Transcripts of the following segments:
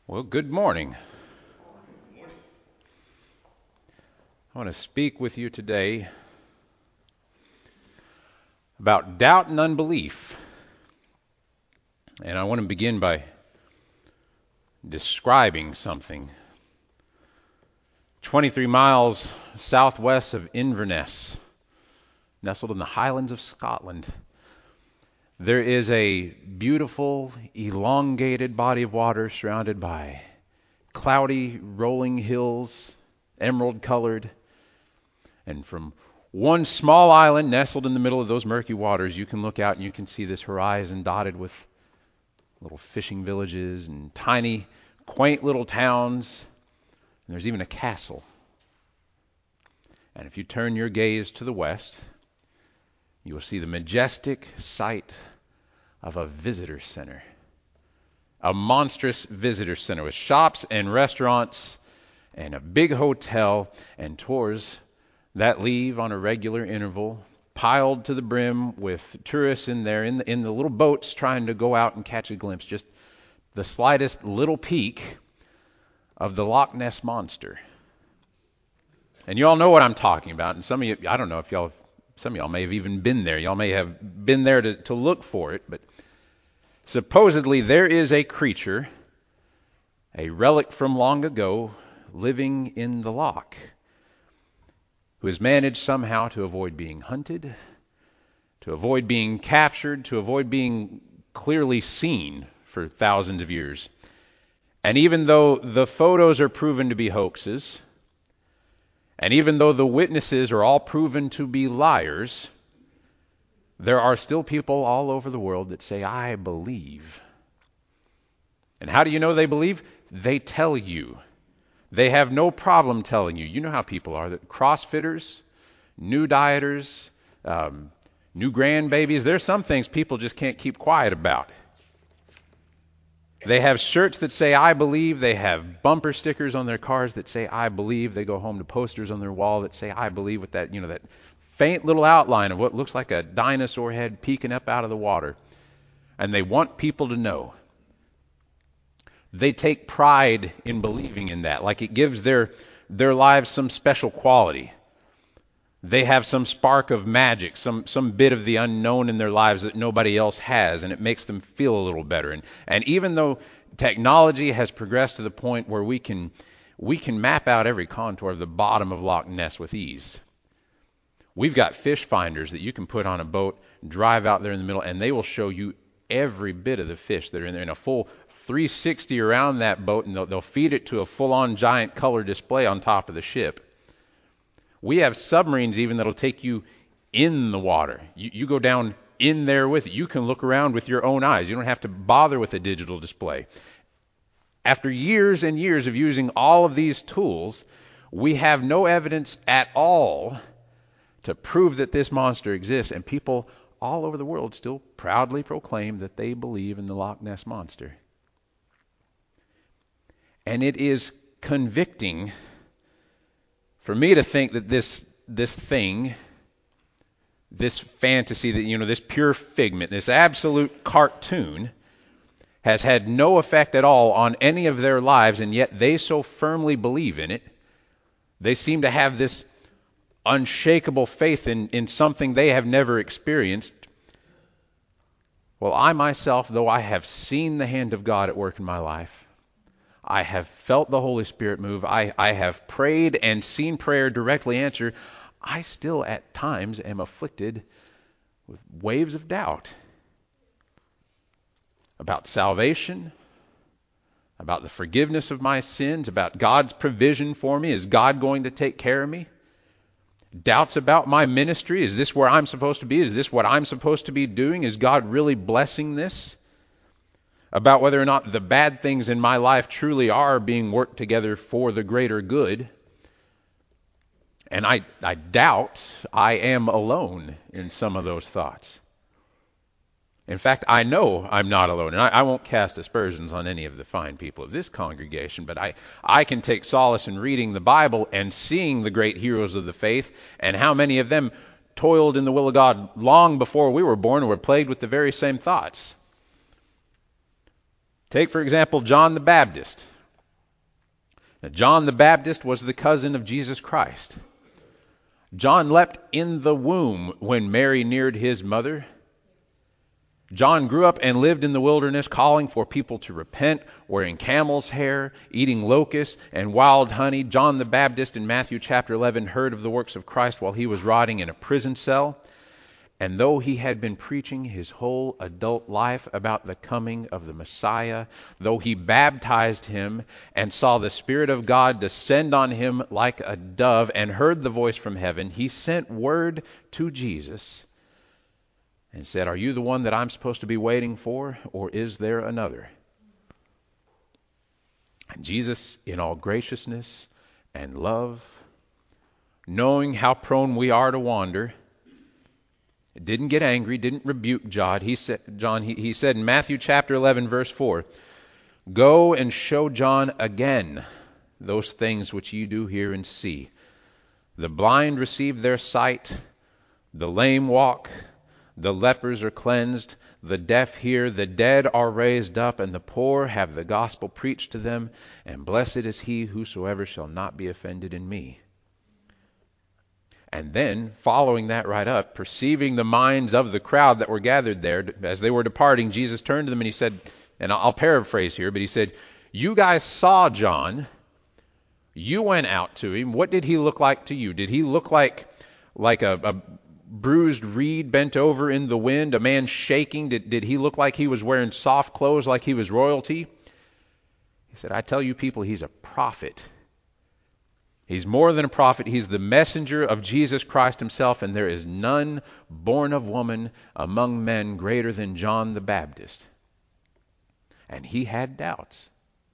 Well, good morning. I want to speak with you today about doubt and unbelief. And I want to begin by describing something. 23 miles southwest of Inverness, nestled in the Highlands of Scotland, there is a beautiful, elongated body of water surrounded by cloudy, rolling hills, emerald colored. And from one small island nestled in the middle of those murky waters, you can look out and you can see this horizon dotted with little fishing villages and tiny, quaint little towns. And there's even a castle. And if you turn your gaze to the west, you will see the majestic sight of a visitor center. A monstrous visitor center with shops and restaurants and a big hotel and tours that leave on a regular interval, piled to the brim with tourists in there in the little boats trying to go out and catch a glimpse, just the slightest little peek of the Loch Ness Monster. And you all know what I'm talking about. And some of you, I don't know if some of y'all may have even been there. Y'all may have been there to look for it. But supposedly there is a creature, a relic from long ago, living in the loch, who has managed somehow to avoid being hunted, to avoid being captured, to avoid being clearly seen for thousands of years. And even though the photos are proven to be hoaxes, and even though the witnesses are all proven to be liars, there are still people all over the world that say, "I believe." And how do you know they believe? They tell you. They have no problem telling you. You know how people are. That CrossFitters, new dieters, new grandbabies, there's some things people just can't keep quiet about. They have shirts that say, "I believe." They have bumper stickers on their cars that say, "I believe." They go home to posters on their wall that say, "I believe," with that, that faint little outline of what looks like a dinosaur head peeking up out of the water. And they want people to know. They take pride in believing in that, like it gives their lives some special quality. They have some spark of magic, some bit of the unknown in their lives that nobody else has, and it makes them feel a little better. And even though technology has progressed to the point where we can map out every contour of the bottom of Loch Ness with ease. We've got fish finders that you can put on a boat, drive out there in the middle, and they will show you every bit of the fish that are in there in a full 360 around that boat, and they'll feed it to a full-on giant color display on top of the ship. We have submarines even that'll take you in the water. You go down in there with it. You can look around with your own eyes. You don't have to bother with a digital display. After years and years of using all of these tools, we have no evidence at all to prove that this monster exists, and people all over the world still proudly proclaim that they believe in the Loch Ness Monster. And it is convicting for me to think that this thing, this fantasy, that this pure figment, this absolute cartoon, has had no effect at all on any of their lives, and yet they so firmly believe in it. They seem to have this unshakable faith in something they have never experienced. Well, I myself, though I have seen the hand of God at work in my life, I have felt the Holy Spirit move, I have prayed and seen prayer directly answered, I still at times am afflicted with waves of doubt about salvation, about the forgiveness of my sins, about God's provision for me. Is God going to take care of me? Doubts about my ministry. Is this where I'm supposed to be? Is this what I'm supposed to be doing? Is God really blessing this? About whether or not the bad things in my life truly are being worked together for the greater good. And I doubt I am alone in some of those thoughts. In fact, I know I'm not alone, and I won't cast aspersions on any of the fine people of this congregation, but I can take solace in reading the Bible and seeing the great heroes of the faith, and how many of them toiled in the will of God long before we were born and were plagued with the very same thoughts. Take, for example, John the Baptist. John the Baptist was the cousin of Jesus Christ. John leapt in the womb when Mary neared his mother. John grew up and lived in the wilderness, calling for people to repent, wearing camel's hair, eating locusts and wild honey. John the Baptist in Matthew chapter 11 heard of the works of Christ while he was rotting in a prison cell. And though he had been preaching his whole adult life about the coming of the Messiah, though he baptized him and saw the Spirit of God descend on him like a dove and heard the voice from heaven, he sent word to Jesus and said, "Are you the one that I'm supposed to be waiting for, or is there another?" And Jesus, in all graciousness and love, knowing how prone we are to wander, didn't get angry, didn't rebuke John. He said in Matthew chapter 11, verse 4, "Go and show John again those things which you do hear and see. The blind receive their sight, the lame walk, the lepers are cleansed, the deaf hear, the dead are raised up, and the poor have the gospel preached to them. And blessed is he whosoever shall not be offended in me." And then, following that right up, perceiving the minds of the crowd that were gathered there, as they were departing, Jesus turned to them and he said, and I'll paraphrase here, but he said, "You guys saw John. You went out to him. What did he look like to you? Did he look like a bruised reed bent over in the wind, a man shaking? Did he look like he was wearing soft clothes like he was royalty?" He said, "I tell you people, he's a prophet. He's more than a prophet. He's the messenger of Jesus Christ himself, and there is none born of woman among men greater than John the Baptist." And he had doubts.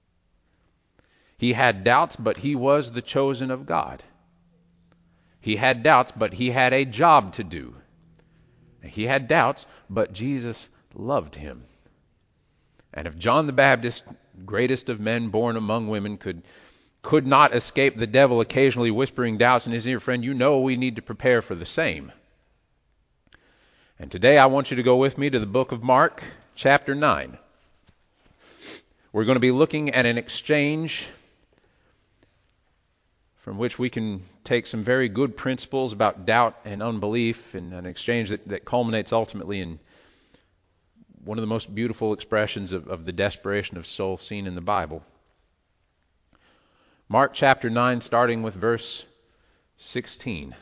He had doubts, but he was the chosen of God. He had doubts, but he had a job to do. He had doubts, but Jesus loved him. And if John the Baptist, greatest of men born among women, could not escape the devil occasionally whispering doubts in his ear, friend, you know we need to prepare for the same. And today I want you to go with me to the book of Mark, chapter 9. We're going to be looking at an exchange from which we can take some very good principles about doubt and unbelief, and an exchange that culminates ultimately in one of the most beautiful expressions of the desperation of soul seen in the Bible. Mark chapter 9, starting with verse 16.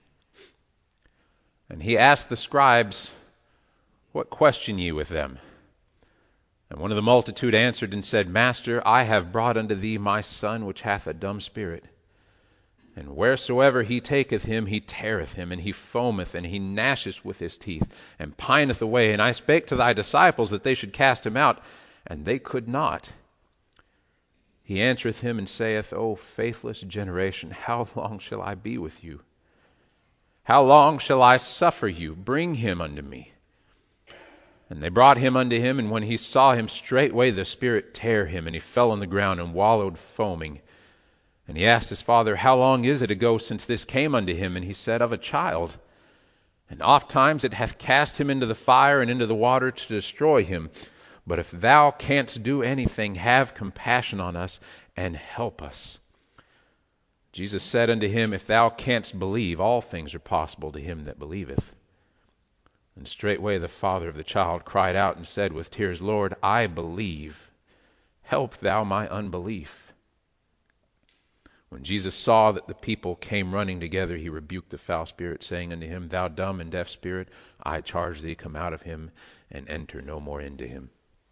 "And he asked the scribes, What question ye with them? And one of the multitude answered and said, Master, I have brought unto thee my son, which hath a dumb spirit. And wheresoever he taketh him, he teareth him, and he foameth, and he gnasheth with his teeth, and pineth away. And I spake to thy disciples that they should cast him out, and they could not. He answereth him and saith, O faithless generation, how long shall I be with you? How long shall I suffer you? Bring him unto me. And they brought him unto him, and when he saw him, straightway the spirit tare him, and he fell on the ground and wallowed foaming. And he asked his father, How long is it ago since this came unto him? And he said, Of a child. And oft times it hath cast him into the fire and into the water to destroy him. But if thou canst do anything, have compassion on us and help us. Jesus said unto him, If thou canst believe, all things are possible to him that believeth. And straightway the father of the child cried out and said with tears, Lord, I believe. Help thou my unbelief. When Jesus saw that the people came running together, he rebuked the foul spirit, saying unto him, Thou dumb and deaf spirit, I charge thee, come out of him, and enter no more into him.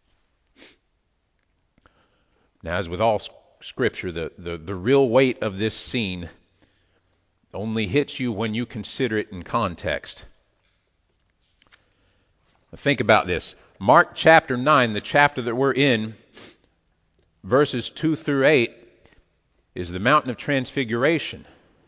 Now, as with all Scripture, the real weight of this scene only hits you when you consider it in context. Think about this. Mark chapter 9, the chapter that we're in, verses 2 through 8, is the Mountain of Transfiguration.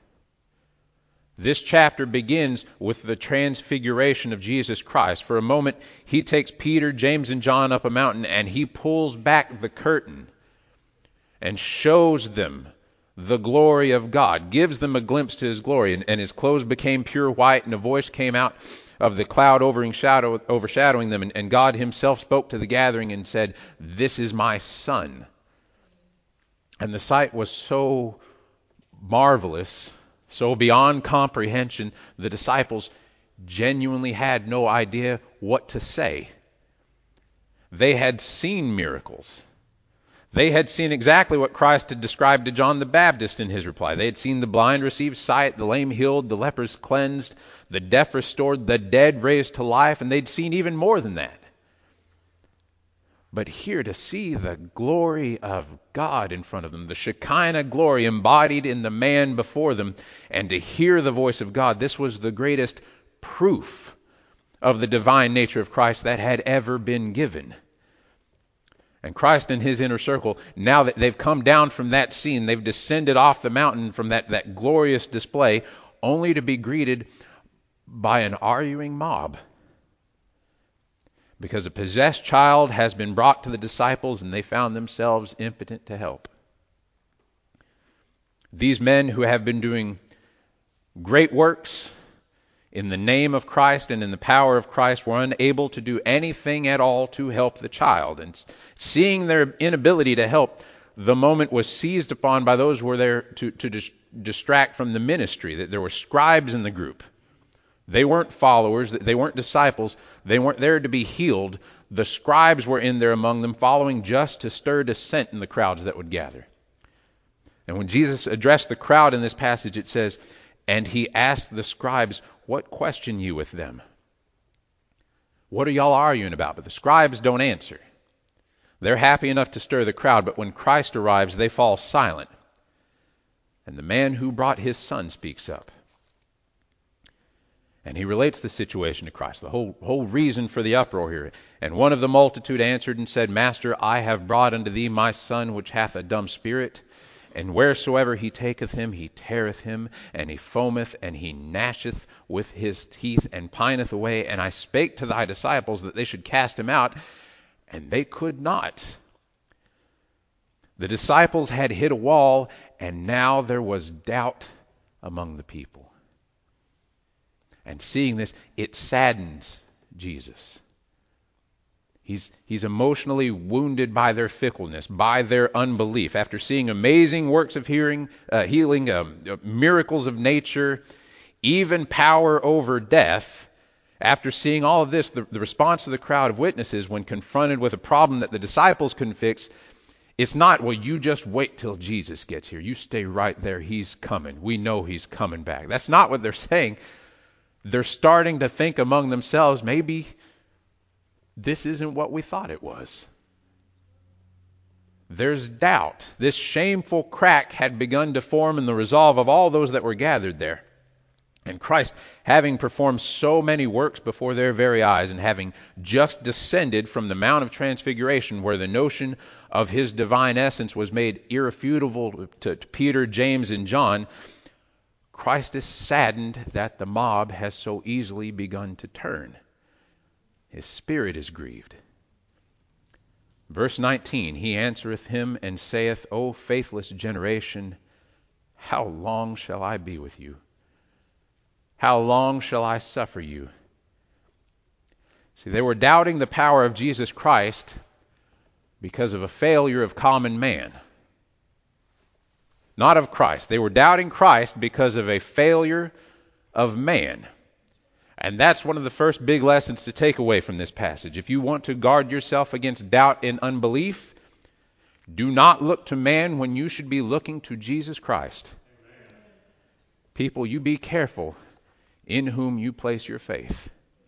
This chapter begins with the transfiguration of Jesus Christ. For a moment, he takes Peter, James, and John up a mountain, and he pulls back the curtain and shows them the glory of God, gives them a glimpse to his glory, and his clothes became pure white, and a voice came out of the cloud overshadowing them, and God himself spoke to the gathering and said, This is my Son. And the sight was so marvelous, so beyond comprehension, the disciples genuinely had no idea what to say. They had seen miracles. They had seen exactly what Christ had described to John the Baptist in his reply. They had seen the blind receive sight, the lame healed, the lepers cleansed, the deaf restored, the dead raised to life, and they'd seen even more than that. But here, to see the glory of God in front of them, the Shekinah glory embodied in the man before them, and to hear the voice of God, this was the greatest proof of the divine nature of Christ that had ever been given. And Christ and his inner circle, now that they've come down from that scene, they've descended off the mountain from that glorious display, only to be greeted by an arguing mob. Because a possessed child has been brought to the disciples and they found themselves impotent to help. These men who have been doing great works in the name of Christ and in the power of Christ were unable to do anything at all to help the child. And seeing their inability to help, the moment was seized upon by those who were there to distract from the ministry. That there were scribes in the group. They weren't followers, they weren't disciples, they weren't there to be healed. The scribes were in there among them, following just to stir dissent in the crowds that would gather. And when Jesus addressed the crowd in this passage, it says, "And he asked the scribes, 'What question you with them?'" What are y'all arguing about? But the scribes don't answer. They're happy enough to stir the crowd, but when Christ arrives, they fall silent. And the man who brought his son speaks up. And he relates the situation to Christ, the whole reason for the uproar here. "And one of the multitude answered and said, Master, I have brought unto thee my son, which hath a dumb spirit. And wheresoever he taketh him, he teareth him, and he foameth, and he gnasheth with his teeth, and pineth away. And I spake to thy disciples that they should cast him out, and they could not." The disciples had hit a wall, and now there was doubt among the people. And seeing this, it saddens Jesus. He's emotionally wounded by their fickleness, by their unbelief. After seeing amazing works of healing, miracles of nature, even power over death, after seeing all of this, the response of the crowd of witnesses when confronted with a problem that the disciples couldn't fix, it's not, "Well, you just wait till Jesus gets here. You stay right there. He's coming. We know he's coming back." That's not what they're saying. They're starting to think among themselves, maybe this isn't what we thought it was. There's doubt. This shameful crack had begun to form in the resolve of all those that were gathered there. And Christ, having performed so many works before their very eyes, and having just descended from the Mount of Transfiguration, where the notion of his divine essence was made irrefutable to Peter, James, and John, Christ is saddened that the mob has so easily begun to turn. His spirit is grieved. Verse 19, "He answereth him and saith, O faithless generation, how long shall I be with you? How long shall I suffer you?" See, they were doubting the power of Jesus Christ because of a failure of common man. Not of Christ. They were doubting Christ because of a failure of man. And that's one of the first big lessons to take away from this passage. If you want to guard yourself against doubt and unbelief, do not look to man when you should be looking to Jesus Christ. Amen. People, you be careful in whom you place your faith.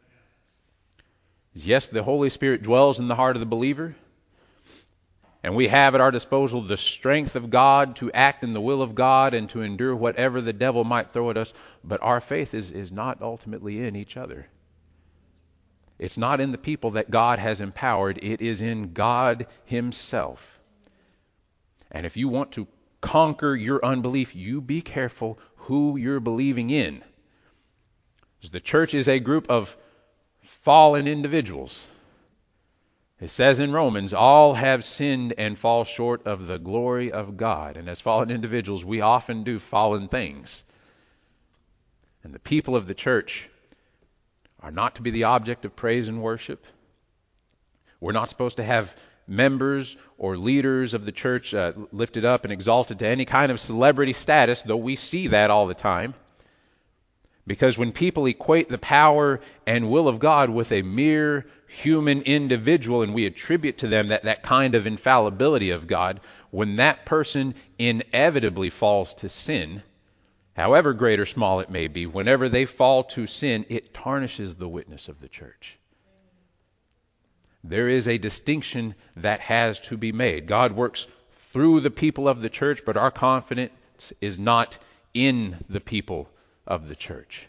Yes, the Holy Spirit dwells in the heart of the believer, and we have at our disposal the strength of God to act in the will of God and to endure whatever the devil might throw at us. But our faith is not ultimately in each other. It's not in the people that God has empowered. It is in God himself. And if you want to conquer your unbelief, you be careful who you're believing in. The church is a group of fallen individuals. It says in Romans, all have sinned and fall short of the glory of God. And as fallen individuals, we often do fallen things. And the people of the church are not to be the object of praise and worship. We're not supposed to have members or leaders of the church lifted up and exalted to any kind of celebrity status, though we see that all the time. Because when people equate the power and will of God with a mere human individual, and we attribute to them that kind of infallibility of God, when that person inevitably falls to sin, however great or small it may be, whenever they fall to sin, it tarnishes the witness of the church. There is a distinction that has to be made. God works through the people of the church, but our confidence is not in the people of the church.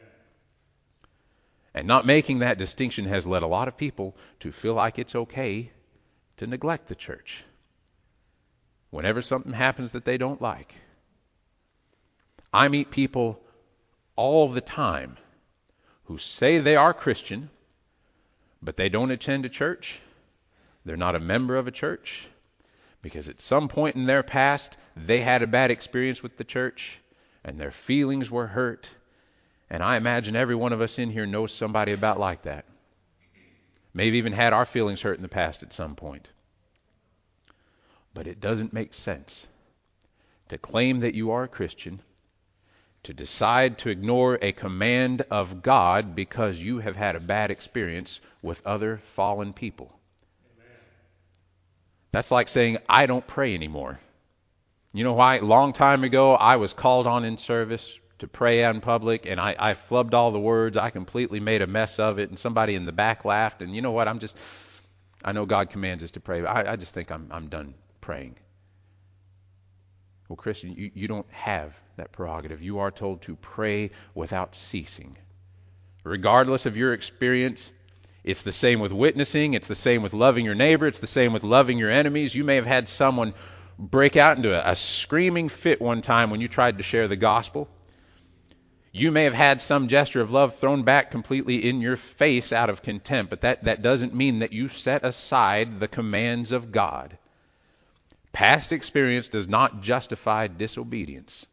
And not making that distinction has led a lot of people to feel like it's okay to neglect the church whenever something happens that they don't like. I meet people all the time who say they are Christian, but they don't attend a church. They're not a member of a church because at some point in their past they had a bad experience with the church and their feelings were hurt. And I imagine every one of us in here knows somebody about like that. Maybe even had our feelings hurt in the past at some point. But it doesn't make sense to claim that you are a Christian, to decide to ignore a command of God because you have had a bad experience with other fallen people. Amen. That's like saying, I don't pray anymore. You know why? A long time ago, I was called on in service to pray out in public, and I flubbed all the words. I completely made a mess of it, and somebody in the back laughed. And you know what? I know God commands us to pray, but I just think I'm done praying. Well, Christian, you don't have that prerogative. You are told to pray without ceasing. Regardless of your experience, it's the same with witnessing. It's the same with loving your neighbor. It's the same with loving your enemies. You may have had someone break out into a screaming fit one time when you tried to share the gospel. You may have had some gesture of love thrown back completely in your face out of contempt, but that doesn't mean that you set aside the commands of God. Past experience does not justify disobedience.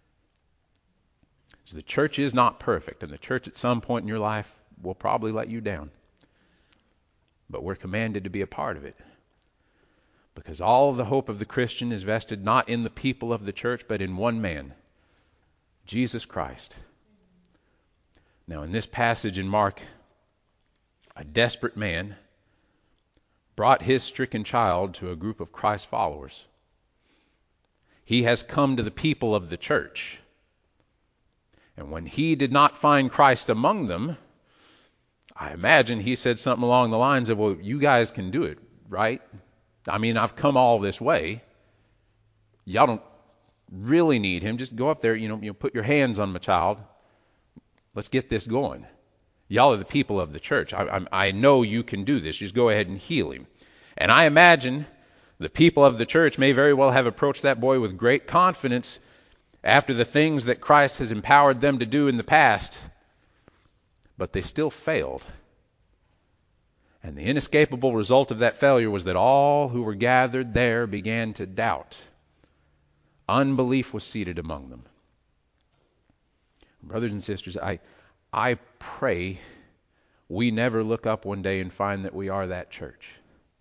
So the church is not perfect, and the church at some point in your life will probably let you down. But we're commanded to be a part of it. Because all of the hope of the Christian is vested not in the people of the church, but in one man, Jesus Christ. Now, in this passage in Mark, a desperate man brought his stricken child to a group of Christ followers. He has come to the people of the church. And when he did not find Christ among them, I imagine he said something along the lines of, well, you guys can do it, right? I mean, I've come all this way. Y'all don't really need him. Just go up there, put your hands on my child. Let's get this going. Y'all are the people of the church. I know you can do this. Just go ahead and heal him. And I imagine the people of the church may very well have approached that boy with great confidence after the things that Christ has empowered them to do in the past. But they still failed. And the inescapable result of that failure was that all who were gathered there began to doubt. Unbelief was seated among them. Brothers and sisters, I pray we never look up one day and find that we are that church.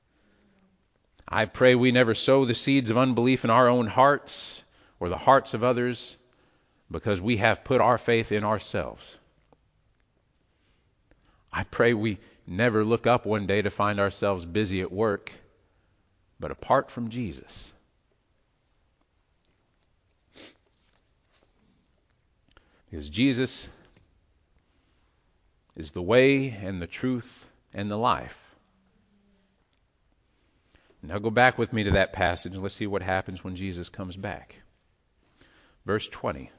I pray we never sow the seeds of unbelief in our own hearts or the hearts of others because we have put our faith in ourselves. I pray we never look up one day to find ourselves busy at work, but apart from Jesus. Because Jesus is the way and the truth and the life. Now go back with me to that passage and let's see what happens when Jesus comes back. Verse 20.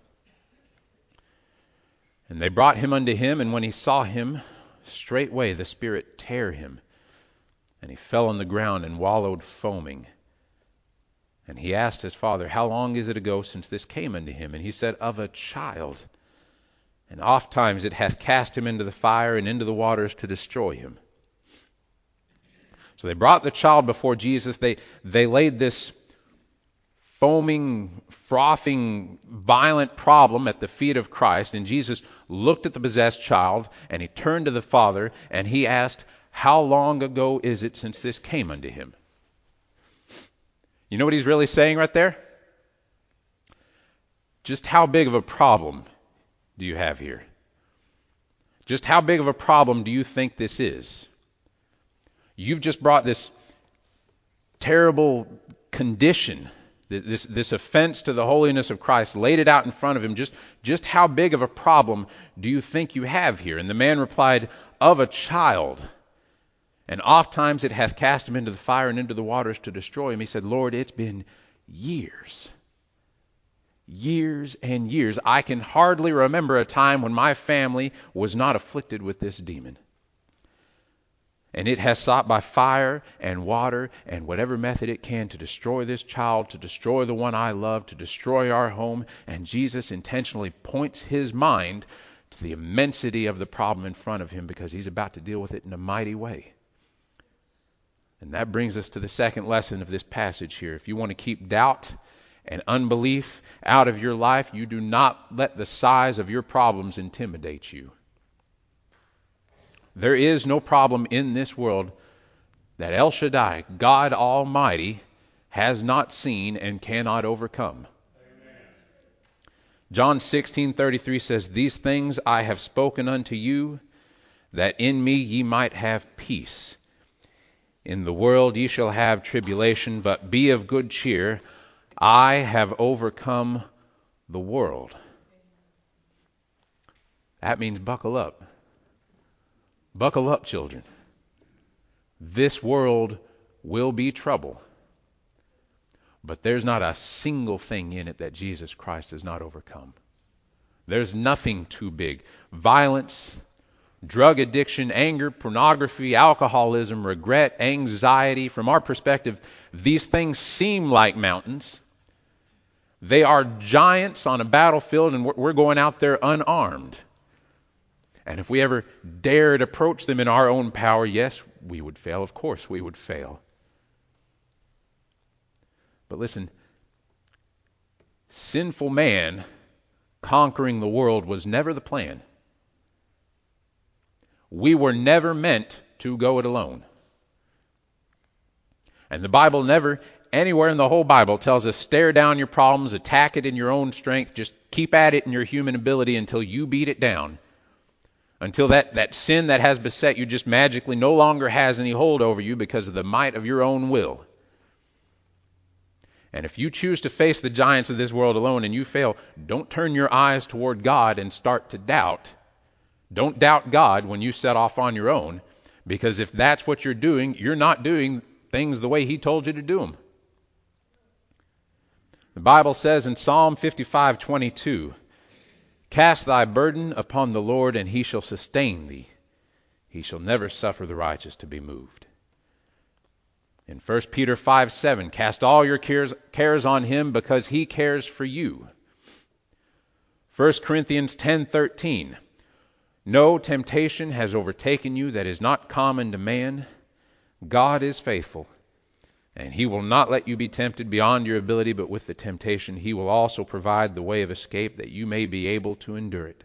And they brought him unto him, and when he saw him, straightway the Spirit tare him, and he fell on the ground and wallowed foaming. And he asked his father, How long is it ago since this came unto him? And he said, Of a child. And oft times it hath cast him into the fire and into the waters to destroy him. So they brought the child before Jesus. They laid this foaming, frothing, violent problem at the feet of Christ. And Jesus looked at the possessed child, and he turned to the father, and he asked, How long ago is it since this came unto him? You know what he's really saying right there? Just how big of a problem do you have here? Just how big of a problem do you think this is? You've just brought this terrible condition, this offense to the holiness of Christ, laid it out in front of him. Just how big of a problem do you think you have here? And the man replied, of a child. And oft times it hath cast him into the fire and into the waters to destroy him. He said, Lord, it's been years. Years and years. I can hardly remember a time when my family was not afflicted with this demon. And it has sought by fire and water and whatever method it can to destroy this child, to destroy the one I love, to destroy our home. And Jesus intentionally points his mind to the immensity of the problem in front of him because he's about to deal with it in a mighty way. And that brings us to the second lesson of this passage here. If you want to keep doubt and unbelief out of your life, you do not let the size of your problems intimidate you. There is no problem in this world that El Shaddai, God Almighty, has not seen and cannot overcome. Amen. John 16:33 says, These things I have spoken unto you, that in me ye might have peace. In the world ye shall have tribulation, but be of good cheer. I have overcome the world. That means buckle up. Buckle up, children. This world will be trouble. But there's not a single thing in it that Jesus Christ has not overcome. There's nothing too big. Violence, drug addiction, anger, pornography, alcoholism, regret, anxiety. From our perspective, these things seem like mountains. They are giants on a battlefield, and we're going out there unarmed. And if we ever dared approach them in our own power, yes, we would fail. Of course we would fail. But listen, sinful man conquering the world was never the plan. We were never meant to go it alone. And the Bible never, anywhere in the whole Bible, tells us stare down your problems, attack it in your own strength, just keep at it in your human ability until you beat it down. Until that sin that has beset you just magically no longer has any hold over you because of the might of your own will. And if you choose to face the giants of this world alone and you fail, don't turn your eyes toward God and start to doubt. Don't doubt God when you set off on your own, because if that's what you're doing, you're not doing things the way He told you to do them. The Bible says in Psalm 55:22, Cast thy burden upon the Lord, and He shall sustain thee. He shall never suffer the righteous to be moved. In 1 Peter 5:7, Cast all your cares on Him, because He cares for you. 1 Corinthians 10:13, No temptation has overtaken you that is not common to man. God is faithful, and He will not let you be tempted beyond your ability, but with the temptation He will also provide the way of escape, that you may be able to endure it.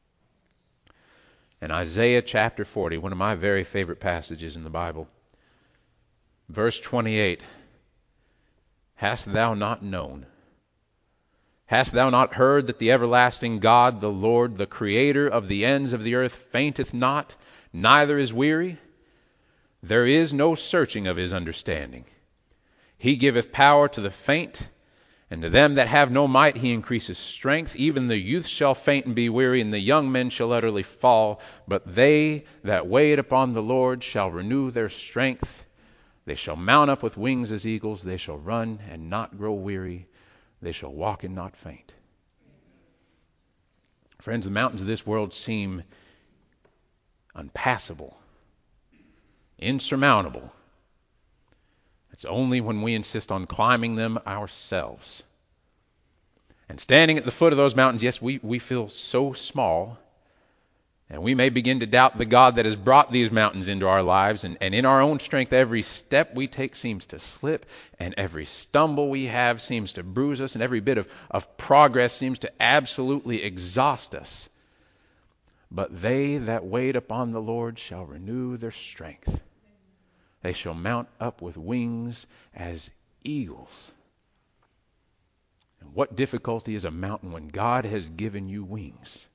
In Isaiah chapter 40, one of my very favorite passages in the Bible, verse 28, Hast thou not known? Hast thou not heard that the everlasting God, the Lord, the Creator of the ends of the earth, fainteth not, neither is weary? There is no searching of His understanding. He giveth power to the faint, and to them that have no might He increases strength. Even the youth shall faint and be weary, and the young men shall utterly fall. But they that wait upon the Lord shall renew their strength. They shall mount up with wings as eagles. They shall run and not grow weary. They shall walk and not faint. Friends, the mountains of this world seem unpassable, insurmountable. It's only when we insist on climbing them ourselves. And standing at the foot of those mountains, yes, we feel so small. And we may begin to doubt the God that has brought these mountains into our lives. And in our own strength, every step we take seems to slip. And every stumble we have seems to bruise us. And every bit of progress seems to absolutely exhaust us. But they that wait upon the Lord shall renew their strength. They shall mount up with wings as eagles. And what difficulty is a mountain when God has given you wings?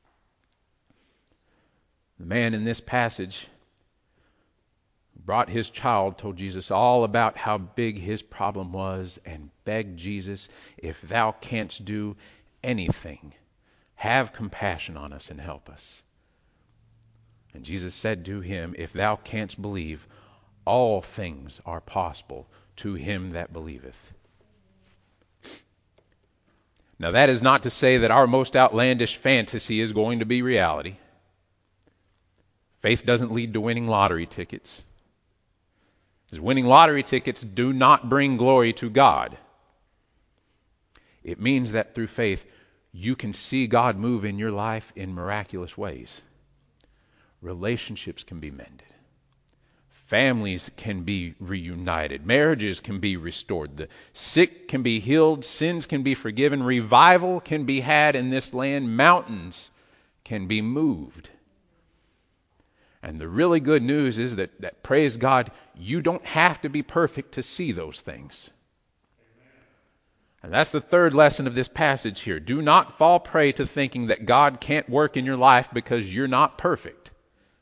The man in this passage brought his child, told Jesus all about how big his problem was, and begged Jesus, if thou canst do anything, have compassion on us and help us. And Jesus said to him, if thou canst believe, all things are possible to him that believeth. Now that is not to say that our most outlandish fantasy is going to be reality. Faith doesn't lead to winning lottery tickets. Because winning lottery tickets do not bring glory to God. It means that through faith, you can see God move in your life in miraculous ways. Relationships can be mended. Families can be reunited. Marriages can be restored. The sick can be healed. Sins can be forgiven. Revival can be had in this land. Mountains can be moved. And the really good news is that praise God, you don't have to be perfect to see those things. And that's the third lesson of this passage here. Do not fall prey to thinking that God can't work in your life because you're not perfect.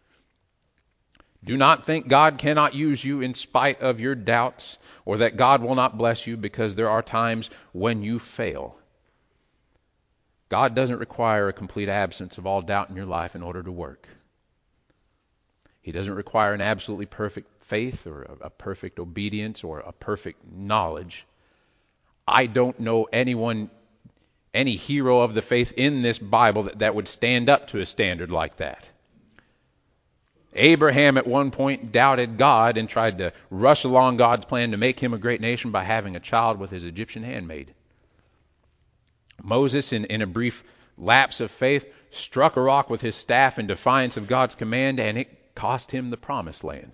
Do not think God cannot use you in spite of your doubts, or that God will not bless you because there are times when you fail. God doesn't require a complete absence of all doubt in your life in order to work. He doesn't require an absolutely perfect faith or a perfect obedience or a perfect knowledge. I don't know anyone, any hero of the faith in this Bible that would stand up to a standard like that. Abraham at one point doubted God and tried to rush along God's plan to make him a great nation by having a child with his Egyptian handmaid. Moses, in a brief lapse of faith, struck a rock with his staff in defiance of God's command, and it cost him the promised land.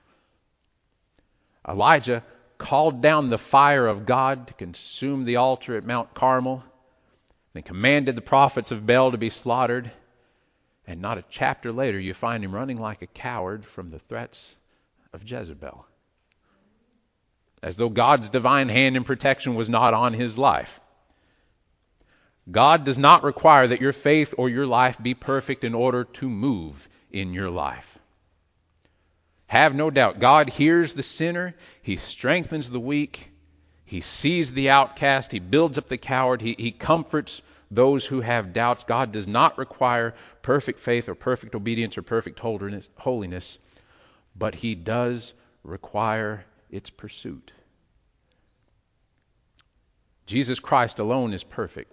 Elijah called down the fire of God to consume the altar at Mount Carmel, and commanded the prophets of Baal to be slaughtered. And not a chapter later, you find him running like a coward from the threats of Jezebel, as though God's divine hand and protection was not on his life. God does not require that your faith or your life be perfect in order to move in your life. Have no doubt, God hears the sinner, He strengthens the weak, He sees the outcast, He builds up the coward, He comforts those who have doubts. God does not require perfect faith or perfect obedience or perfect holiness, but He does require its pursuit. Jesus Christ alone is perfect.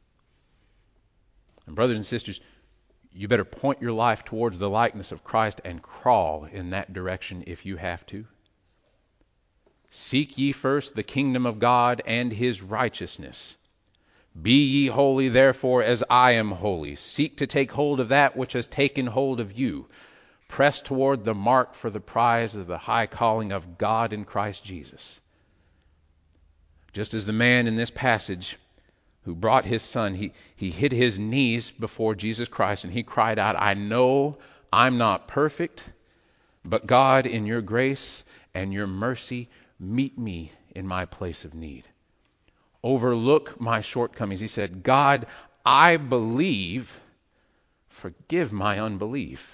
And brothers and sisters, you better point your life towards the likeness of Christ and crawl in that direction if you have to. Seek ye first the kingdom of God and His righteousness. Be ye holy, therefore, as I am holy. Seek to take hold of that which has taken hold of you. Press toward the mark for the prize of the high calling of God in Christ Jesus. Just as the man in this passage who brought his son, he hit his knees before Jesus Christ and he cried out, I know I'm not perfect, but God, in your grace and your mercy, meet me in my place of need. Overlook my shortcomings. He said, God, I believe, forgive my unbelief.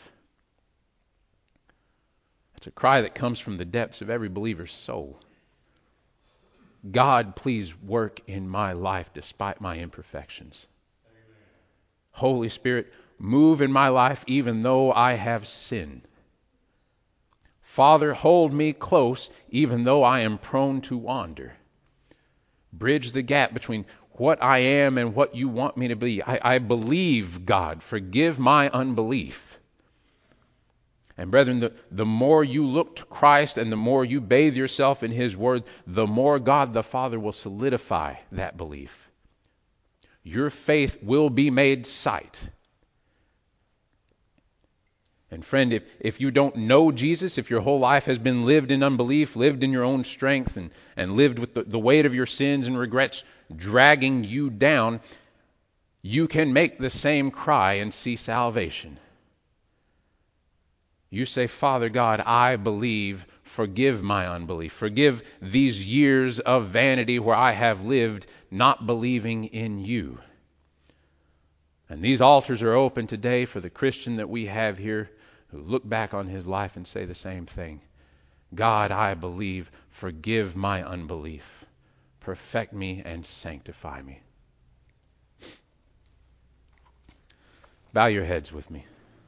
It's a cry that comes from the depths of every believer's soul. God, please work in my life despite my imperfections. Amen. Holy Spirit, move in my life even though I have sinned. Father, hold me close even though I am prone to wander. Bridge the gap between what I am and what you want me to be. I believe, God. Forgive my unbelief. And brethren, the more you look to Christ and the more you bathe yourself in His Word, the more God the Father will solidify that belief. Your faith will be made sight. And friend, if you don't know Jesus, if your whole life has been lived in unbelief, lived in your own strength, and lived with the weight of your sins and regrets dragging you down, you can make the same cry and see salvation. You say, Father God, I believe, forgive my unbelief. Forgive these years of vanity where I have lived not believing in you. And these altars are open today for the Christian that we have here who look back on his life and say the same thing. God, I believe. Forgive my unbelief. Perfect me and sanctify me. Bow your heads with me.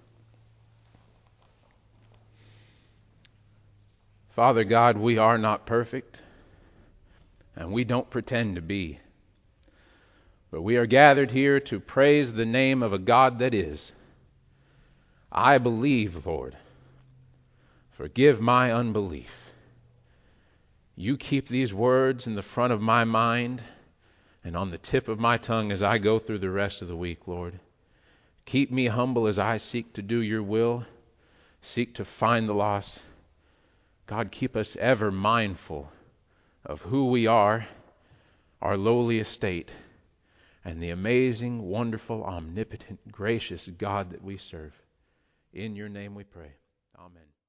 Father God, we are not perfect, and we don't pretend to be. But we are gathered here to praise the name of a God that is. I believe, Lord. Forgive my unbelief. You keep these words in the front of my mind and on the tip of my tongue as I go through the rest of the week, Lord. Keep me humble as I seek to do your will, seek to find the lost. God, keep us ever mindful of who we are, our lowly estate, and the amazing, wonderful, omnipotent, gracious God that we serve. In your name we pray. Amen.